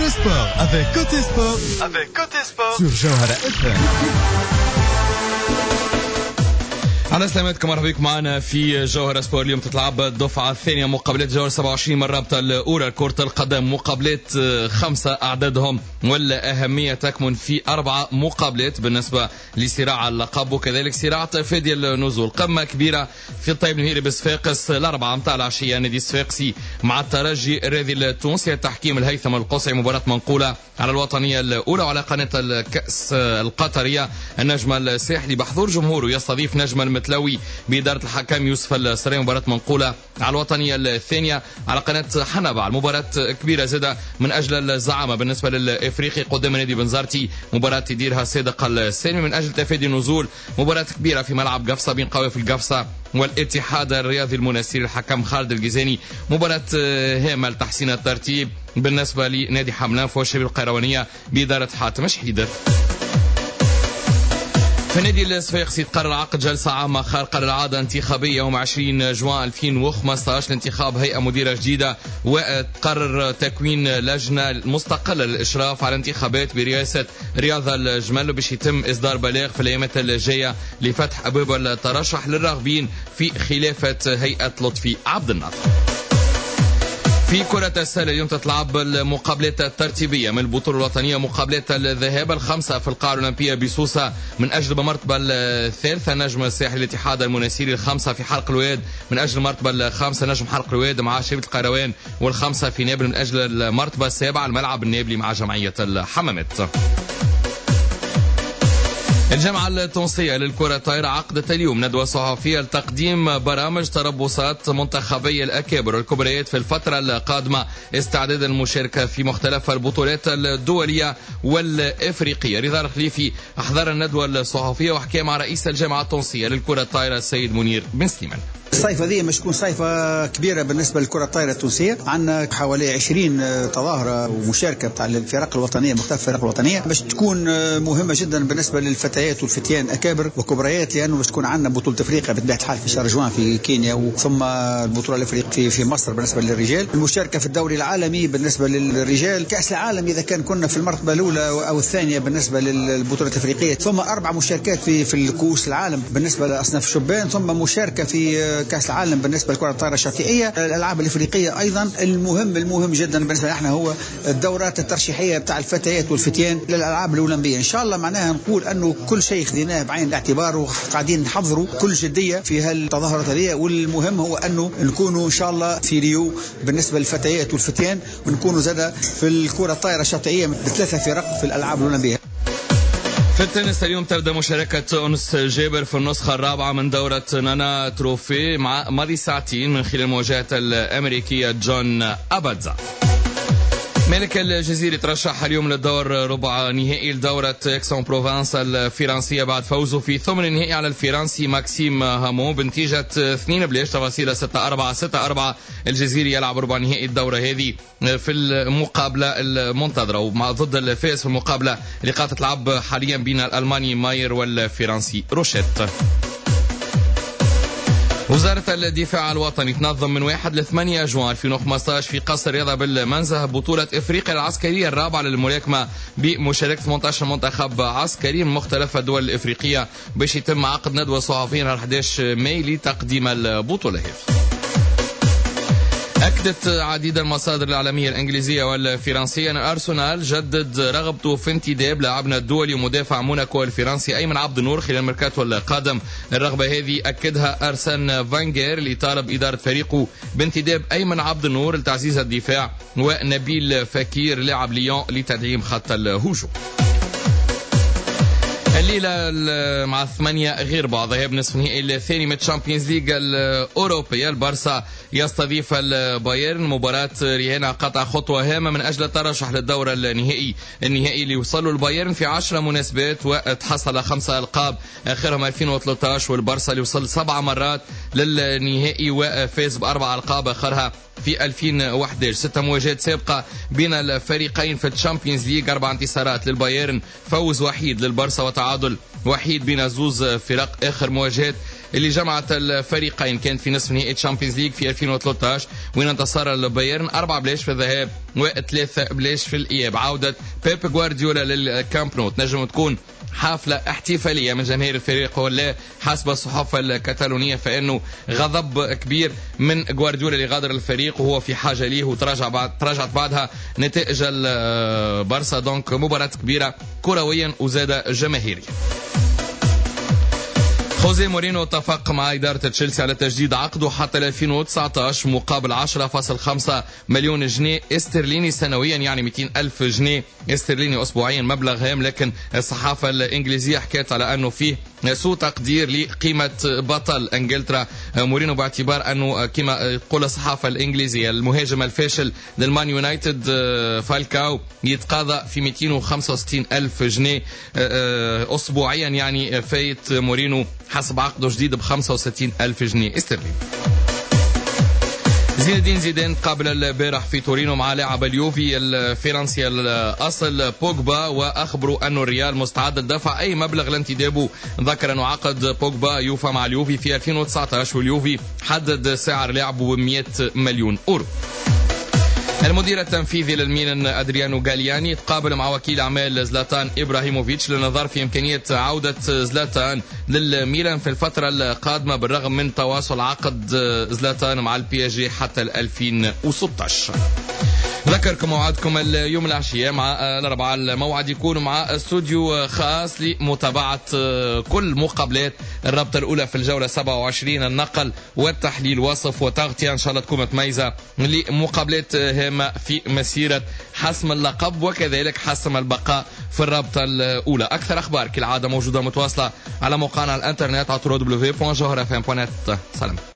sport avec Côté Sport. Sur Jawhara FM. على سلامتكم، مرحبا بكم معنا في جوهرة سبور. اليوم تتلعب الدفعة الثانية مقابلات جوهرة 27 من الرابطة الأولى كرة القدم، مقابلات 5 أعدادهم، والأهمية تكمن في 4 مقابلات بالنسبة لصراع اللقب وكذلك صراع تفادي النزول. قمة كبيرة في الطيب المهيري بصفاقس الأربعة متاع العشية، نادي الصفاقسي مع الترجي الرياضي التونسي، التحكيم الهيثم القصعي، مباراة منقولة على الوطنية الأولى وعلى قناة الكأس القطرية. النجم الساحلي بحضور جمهوره يستضيف نجم المتلوي بإدارة الحكم يوسف السري، مباراة منقولة على الوطنية الثانية على قناة حنبع. المباراة كبيرة زادة من أجل الزعامة بالنسبة للإفريقي قدام نادي بنزرتي، مباراة يديرها صادق السالمي من أجل تفادي النزول. مباراة كبيرة في ملعب قفصة بين قوافل القفصة والاتحاد الرياضي المناسير الحكم خالد الجزاني، مباراة هامة لتحسين الترتيب بالنسبة لنادي حملان والشبيبة القيروانية بإدارة حاتم شحيدر. في نادي الصفاقسي تقرر عقد جلسة عامة خارقة للعادة انتخابية يوم 20 جوان 2015 لانتخاب هيئة مديرة جديدة، وتقرر تكوين لجنة مستقلة للإشراف على الانتخابات برئاسة رياض الجمل، باش يتم إصدار بلاغ في الأيامات الجاية لفتح أبواب الترشح للراغبين في خلافة هيئة لطفي عبد الناصر. في كرة السلة اليوم تتلعب المقابلات الترتيبية من البطولة الوطنية، مقابلات الذهاب الخمسة في القاعة الأولمبية بسوسة من أجل المرتبة الثالثة نجم الساحل الاتحاد المناسيري، الخمسة في حلق الواد من أجل المرتبة الخامسة نجم حلق الواد مع شبيبة القيروان، والخمسة في نابل من أجل المرتبة السابعة الملعب النابلي مع جمعية الحمامات. الجامعة التونسية للكرة الطائرة عقدت اليوم ندوة صحفية لتقديم برامج تربصات منتخبي الأكابر والكبريات في الفترة القادمة استعدادا للمشاركة في مختلف البطولات الدولية والإفريقية. رضا الخليفي أحضر الندوة الصحفية وحكى مع رئيس الجامعة التونسية للكرة الطائرة السيد منير بن سليمان. الصيفة دي مش تكون صيفة كبيرة بالنسبة للكرة الطائرة التونسية، عندنا حوالي 20 تظاهرة ومشاركة بتاع الفرق الوطنية، مختلف الفرق الوطنية، باش تكون مهمة جدا بالنسبة للفتيات والفتيان أكابر وكبريات، لأنه باش تكون عندنا بطولة أفريقيا بطبيعة الحال في شهر جوان في كينيا، ثم البطولة الأفريقية في مصر بالنسبة للرجال، المشاركة في الدوري العالمي بالنسبة للرجال، كأس العالم إذا كنا في المرتبة الأولى أو الثانية بالنسبة للبطولة الأفريقية، ثم 4 مشاركات في الكؤوس العالم بالنسبة لأصناف الشبان، ثم مشاركة في كأس العالم بالنسبة للكرة الطائرة الشاطئية، الألعاب الإفريقية أيضا. المهم جدا بالنسبة لنا هو الدورات الترشيحية بتاع الفتيات والفتيان للألعاب الأولمبية. إن شاء الله معناها نقول أنه كل شيء خديناه بعين الاعتبار وقاعدين نحضروا كل جدية في هالتظاهرات هذه، والمهم هو أنه نكونوا إن شاء الله في ريو بالنسبة للفتيات والفتيان، ونكونوا زادة في الكرة الطائرة الشاطئية ب3 فرق في الألعاب الأولمبية. في التنس اليوم تبدأ مشاركة أنس جابر في النسخة الرابعة من دورة نانا تروفي مع ماضي ساعتين من خلال مواجهة الأمريكية جون أبادزا. ملك الجزيرة ترشح اليوم للدور ربع نهائي لدورة اكسون بروفانس الفرنسية بعد فوزه في ثمن النهائي على الفرنسي ماكسيم هامو بنتيجة 2-6-4 6-4. الجزيري يلعب ربع نهائي الدورة هذه في المقابلة المنتظرة ومع ضد الفائز في المقابلة اللي قاعدة تلعب حاليا بين الألماني ماير والفرنسي روشيت. وزارة الدفاع الوطني تنظم من 1 ل8 جوان 2015 في قصر رياضة بالمنزه بطولة إفريقيا العسكرية الرابعة للملاكمة بمشاركة 18 منتخب عسكري من مختلف الدول الإفريقية، باش يتم عقد ندوة صحفية على 11 ماي لتقديم البطولة هذه. أكدت عديد المصادر الإعلامية الإنجليزية والفرنسية أن أرسنال جدد رغبته في انتداب لاعبنا الدولي ومدافع موناكو الفرنسي أيمن عبد النور خلال الميركاتو القادم. الرغبة هذه أكدها أرسن فانغير اللي طالب إدارة فريقه بانتداب أيمن عبد النور لتعزيز الدفاع ونبيل فكير لاعب ليون لتدعيم خط الهجوم. الليلة مع 8 غير بعض ذهاب نصف النهائي الثاني من الشامبيونز ليج الأوروبية، البارسا يستضيف البايرن، مباراة رهانة قطع خطوة هامة من أجل الترشح للدورة النهائي اللي وصلوا البايرن في 10 مناسبات وتحصل 5 ألقاب آخرهم 2013، والبارسا اللي وصل 7 مرات للنهائي وفاز ب4 ألقاب آخرها في 2011. 6 مواجهات سابقة بين الفريقين في الشامبيونز ليج، 4 انتصارات للبايرن، فوز وحيد للبارسا وتعادل وحيد بين زوز فرق. آخر مواجهات اللي جمعت الفريقين كانت في نصف نهائي تشامبيونز ليج في 2013 وين انتصر البايرن 4 بلاش في الذهاب و3 بلاش في الإياب. عودة بيب غوارديولا للكامب نو تنجم تكون حافلة احتفالية من جماهير الفريق ولا حسب الصحف الكتالونية، فإنه غضب كبير من غوارديولا اللي غادر الفريق وهو في حاجة ليه، وتراجعت بعدها نتائج البارسا. دونك مباراة كبيرة كرويا وزادة جماهيريا. خوزي مورينو اتفق مع إدارة تشيلسي على تجديد عقده حتى 2019 مقابل 10.5 مليون جنيه استرليني سنويا، يعني 200 ألف جنيه استرليني أسبوعيا، مبلغ هام. لكن الصحافة الإنجليزية حكت على أنه فيه سوء تقدير لقيمة بطل انجلترا مورينو، باعتبار أنه كما يقول الصحافة الإنجليزية المهاجم الفاشل للمان يونايتد فالكاو يتقاضى في 265 ألف جنيه أسبوعيا، يعني فايت مورينو حسب عقده جديد ب 65 ألف جنيه استرليني. زين الدين زيدان قابل البارح في تورينو مع لاعب اليوفي الفرنسي الأصل بوجبا، وأخبروا أن الريال مستعد لدفع أي مبلغ لانتدابه. ذكر أن عقد بوجبا يوفى مع اليوفي في 2019 واليوفي حدد سعر لعبه ب 100 مليون أورو. المدير التنفيذي للميلان أدريانو غالياني تقابل مع وكيل أعمال زلاتان إبراهيموفيتش للنظر في إمكانية عودة زلاتان للميلان في الفترة القادمة، بالرغم من تواصل عقد زلاتان مع البي اس جي حتى 2016. ذكركم موعدكم اليوم العشية مع الأربعاء، الموعد يكون مع استوديو خاص لمتابعة كل مقابلات الرابطة الأولى في الجولة 27، النقل والتحليل وصف وتغطية إن شاء الله تكون متميزة لمقابلات هامة في مسيرة حسم اللقب وكذلك حسم البقاء في الرابطة الأولى. أكثر أخبار كالعادة موجودة متواصلة على موقعنا الانترنت على www.johorfm.net. سلام.